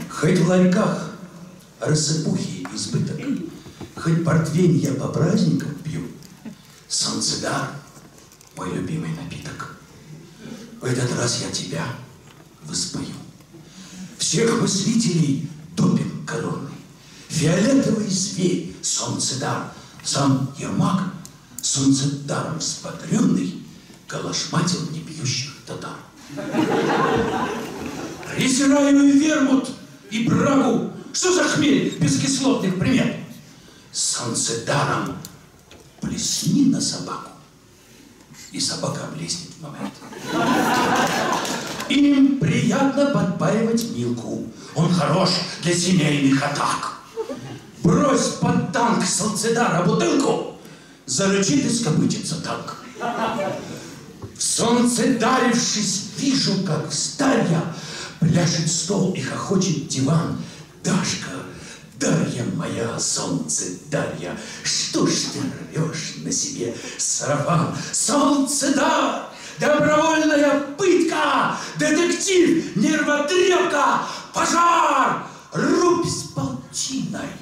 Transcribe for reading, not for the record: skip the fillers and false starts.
Хоть в ларьках рассыпухи избыток, хоть портвейн я по праздникам пью, солнцедар — мой любимый напиток. В этот раз я тебя воспою. Всех мыслителей допинг коронный, фиолетовый зверь — солнцедар, сам Ермак солнцедаром взбодренный калашматил небьющих татар. Презираю и вермут, и брагу. Что за хмель без кислотных примет? Солнцедаром плесни на собаку, и собака облезнет в момент. Им приятно подпаивать Милку. Он хорош для семейных атак. Брось под танк солнцедара бутылку, зарычит и скопытится танк. Солнцедарившись, вижу, как старья пляшет стол и хохочет диван. Дашка, Дарья моя, солнцедарья, что ж ты рвешь на себе сарафан? Солнцедар, добровольная пытка, детектив, нервотрепка, пожар, рубь с полтиной.